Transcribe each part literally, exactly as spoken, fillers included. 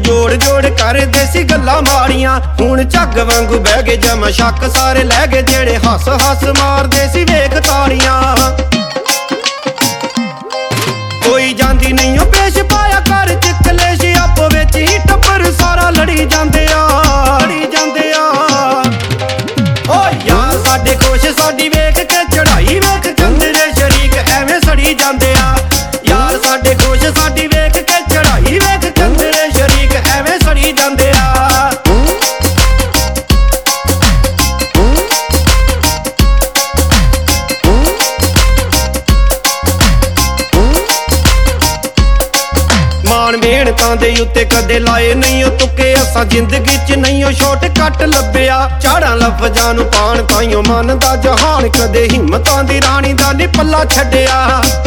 जोड़ जोड़ करदे सी गल्लां माड़ियां, हुण झग वांगू बह गए जमा शक सारे लै गए, जेड़े हस हस मारदे सी वेख ताड़ियां। कोई जांदी नहीं ओ पेश पाया घर च कलेश, आपो विच ही टब्बर सारा लड़ी जांदे आ लड़ी जांदे आ। ओ यार साडे खुश साडी वेख के चढ़ाई वेख चंदरे शरीक एवें सड़ी जांदे आ। यार साडे खुश साडी वेख के चढ़ाई वेख चंदरे शरीक एवें सड़ी जांदे आ। मान मेहनतां दे उत्ते कदे लाए नहीं ओ तुके, असां जिंदगी च नहीं ओ शॉर्टकट लभ्या। झाड़ां लफजां नूं पाण ताईं मन दा जहान, कदे हिम्मतां दी राणी दा नी पल्ला छड्डिया।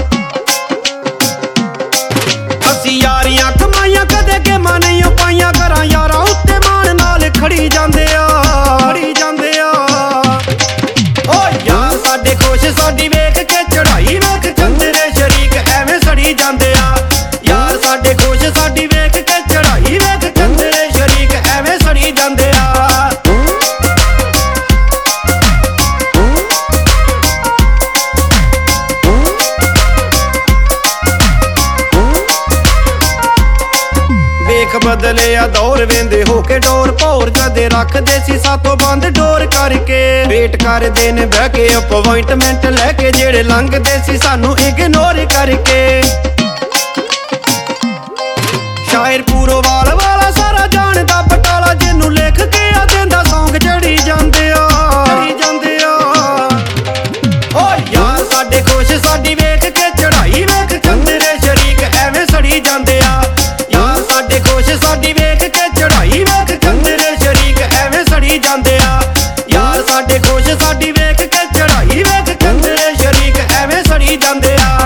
असीं यारियां कमाईयां कदे गेमां नहीं ओ पाईयां, घरां यारां उत्ते मान नाल खड़ी जांदे आ खड़ी जांदे आ। ओ यार साडे खुश साडी वेख के चढ़ाई वेख चंदरे शरीक एवें सड़ी जांदे आ। यार साडे खुश साडी वेख के चढ़ाई वेख चंदरे शरीक एवें सड़ी जांदे आ। वेख बदले आ दौर वेंदे होके डोर भौर, कदे रखदे सी सातों बंद डोर करके। वेट करदे ने बह के अपॉइंटमेंट लैके, जेड़े लंघदे सी सानू इग्नोर करके। शायर पूरो वाल वाला सारा जानदा बटाला, जिन्नू लिख के आ देंदा सौंग चढ़ी जांदे आ चढ़ी जांदे आ। ओ यार साडे खुश साडी वेख के चढ़ाई वेख चंदरे शरीक एवें सड़ी जांदे आ। यार साडे खुश साडी वेख के चढ़ाई वेख चंदरे शरीक एवें सड़ी जांदे आ। यार साडे खुश साडी वेख के चढ़ाई वेख चंदरे शरीक एवें सड़ी जांदे आ।